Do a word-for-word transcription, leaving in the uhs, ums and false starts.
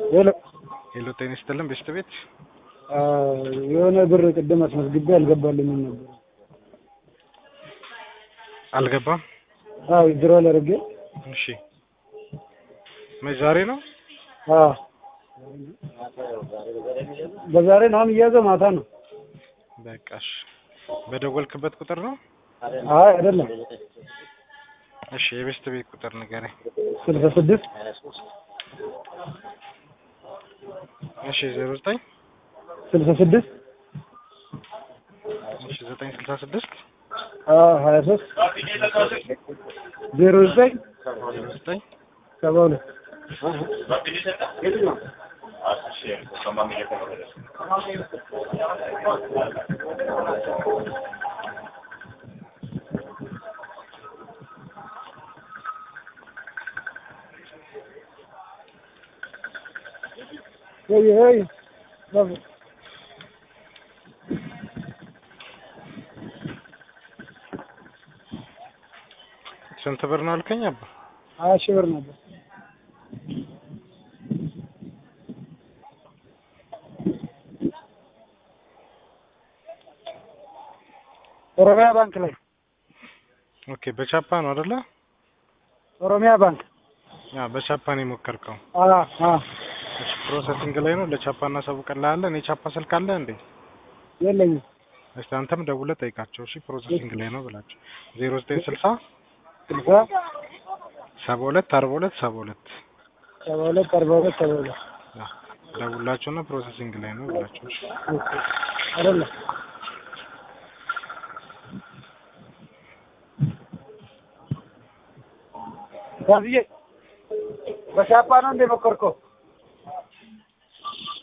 ሄሎ ሄሎ ጤና ይስጥልን ቤስት ቤት የሆነ ብር ቅድም አስመዝግቤ አልገባልኝም ነበር። አልገባም? አዎ ዊዝድሮ አደረገ። እሺ መች ዛሬ ነው? አዎ በዛሬ ነው የሚያዘው ማታ ነው። በቃሽ በደወልክበት ቁጥር ነው? አይ አይደለም። እሺ የቤስት ቤት ቁጥር ንገረኝ። ስልሳ ስድስት እሺ ዜሮ ዘጠኝ ስልሳ ስድስት እሺ ዘጠኝ ስልሳ ስድስት አዎ ሀያ ሶስት ዜሮ ዘጠኝ ዜሮ ዘጠኝ ሰባ ሁለት Hey, hey, love it. ስንት ብር ነው አልከኝ አባ? ሀያ ሺህ ብር ነበር። ኦሮሚያ ባንክ ላይ። ኦኬ በቻፓ ነው አይደለ? ኦሮሚያ ባንክ። ያ በቻፓ ነው የሞከርከው? አዎ አዎ። እሺ ፕሮሰሲንግ ላይ ነው። ለቻፓ እናሳውቅልሃለን። እኔ ቻፓ ስልክ አለ እንዴ? የለኝም። እስቲ አንተም ደውለህ ጠይቃቸው። እሺ ፕሮሰሲንግ ላይ ነው ብላቸው። ዜሮ ዘጠኝ ስልሳ ስልሳ ሰባ ሁለት አርባ ሁለት ሰባ ሁለት ሰባ ሁለት አርባ ሁለት ሰባ ሁለት ደውላቸውና ፕሮሰሲንግ ላይ ነው ብላቸው። እሺ አይደለም ታዲያ በቻፓ ነው እንደሞከርከው?